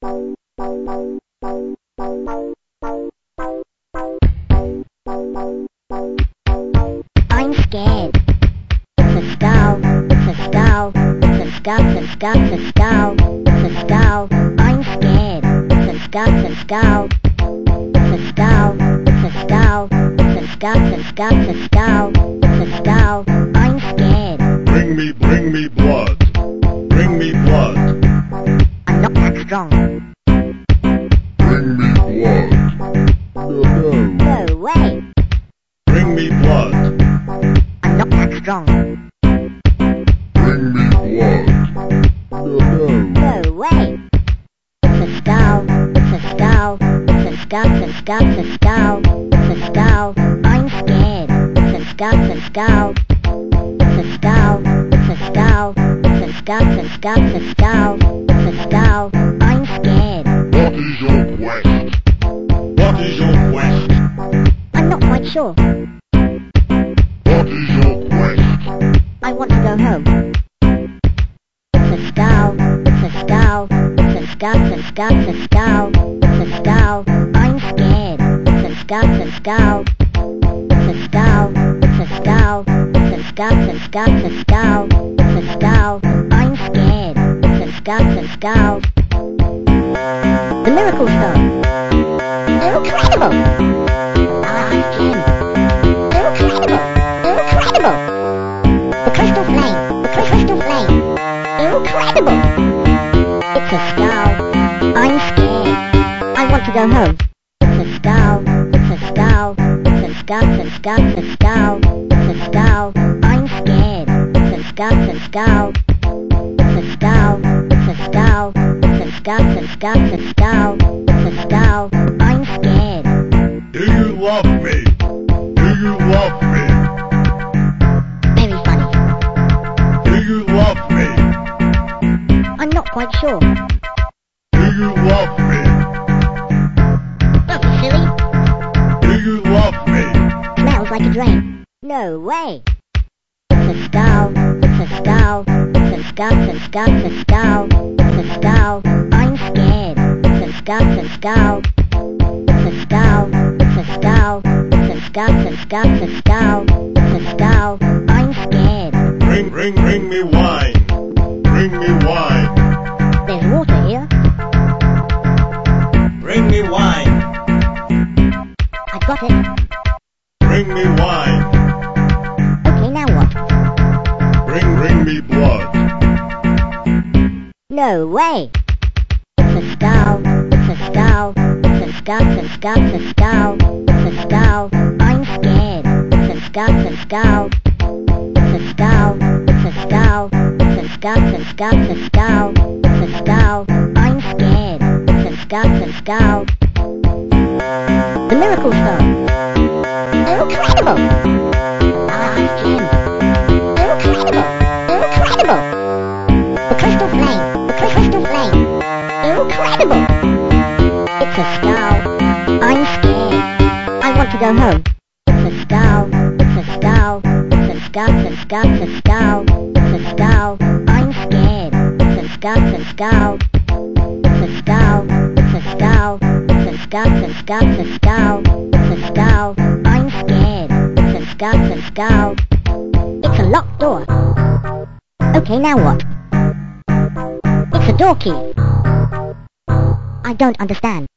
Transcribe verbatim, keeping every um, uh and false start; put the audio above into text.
I'm scared. It's a skull. It's a skull. It's a skull. It's a skull. It's a skull. It's a skull. I'm scared. It's a skull. It's a skull. It's a skull. It's a skull. It's a skull. It's a skull. It's a skull. It's a skull. I'm scared. Bring me, bring me blood. Bring me blood. I'm not that strong. Bring me blood. No, no. No way. Bring me blood. I'm not that strong. Bring me blood. No, no. No way. It's a skull. It's a skull. It's a skull. It's a skull. It's a skull. It's a skull. I'm scared. It's a skull. It's a skull. It's a skull. It's a skull. It's a skull. It's a skull. It's a skull. It's a skull. I'm scared. What is your quest? What is your quest? I'm not quite sure. What is your quest? I want to go home. It's a skull. It's a skull. It's a skull. It's a skull. It's a skull. It's a skull. I'm scared. It's a skull. It's a skull. It's a skull. It's a skull. It's a skull. It's a skull. It's a skull. It's a skull. I'm scared. It's a skull. It's a skull. The miracle stone. Incredible. Ah, Jim. Incredible. Incredible. The crystal flame. The crystal flame. Incredible. It's a skull. I'm scared. I want to go home. It's a skull. It's a skull. It's a skull. It's a skull. It's a skull. It's a skull. I'm scared. It's a skull. It's a skull. It's a skull. It's a skull. It's a skull. It's a skull. It's a skull. It's a skull. I'm scared. Do you love me? Do you love me? Very funny. Do you love me? I'm not quite sure. Do you love me? Don't be silly. Do you love me? Smells like a drain. No way. It's a skull. It's a skull. It's a skull. It's a skull. It's a skull. It's a skull. I'm scared. It's a skull. It's a skull. It's a skull. It's a skull. It's a skull. It's a skull. It's a skull. It's a skull. I'm scared. Bring, bring, bring me wine. Bring me wine. There's water here. Bring me wine. I got it. Bring me wine. Okay, now what? Bring, bring me blood. No way. It's a skull. It's a skull. It's a skull. It's a skull. It's a skull. It's a skull. I'm scared. It's a skull. It's a skull. It's a skull. It's a skull. It's a skull. It's a skull. It's a skull. It's a skull. I'm scared. It's a skull. It's a skull. The miracle stone. Incredible. Ah, Jim. Incredible. Incredible. The crystal flame. The crystal flame. Incredible. It's a skull. I'm scared. I want to go home. It's a skull. It's a skull. It's a skull. It's a skull. It's a skull. It's a skull. I'm scared. It's a skull. It's a skull. It's a skull. It's a skull. It's a skull. It's a skull. It's a skull. It's a skull. I'm scared. It's a skull. It's a skull. It's a locked door. Okay, now what? It's a door key. I don't understand.